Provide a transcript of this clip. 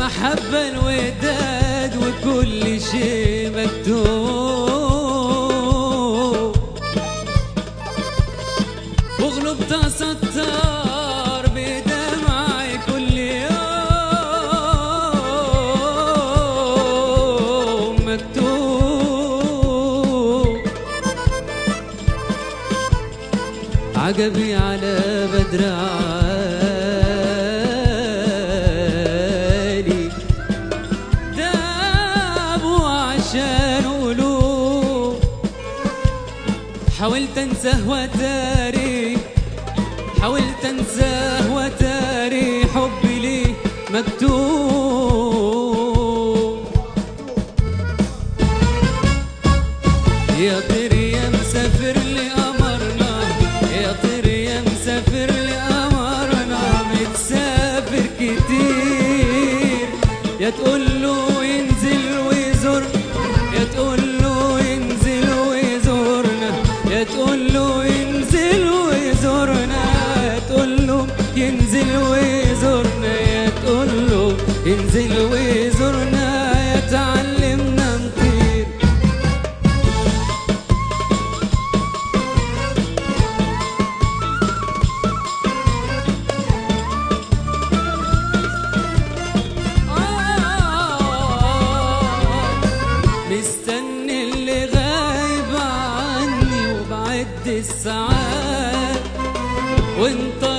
المحبة الوداد وكل شيء مكتوب، واغلب تستار بدمعي كل يوم مكتوب. عجبي على بدر عالي دابوا عشان قلوب، حاولت انساه وتاري، حاولت انساه وتاري حبي ليه مكتوب. يا طير يا مسافر لقمرنا، يا طير يا مسافر لقمرنا، متسافر كتير، يا تقول له ينزل ويزور، يا تقول له ينزل ويزورنا، يا تقول له ينزل ويزورنا، يا تقول له ينزل ويزورنا، يا تقول له ينزل ويزورنا، يا تعلمنا نطير. مستني اللي غايب عني وبعد الساعات، وانت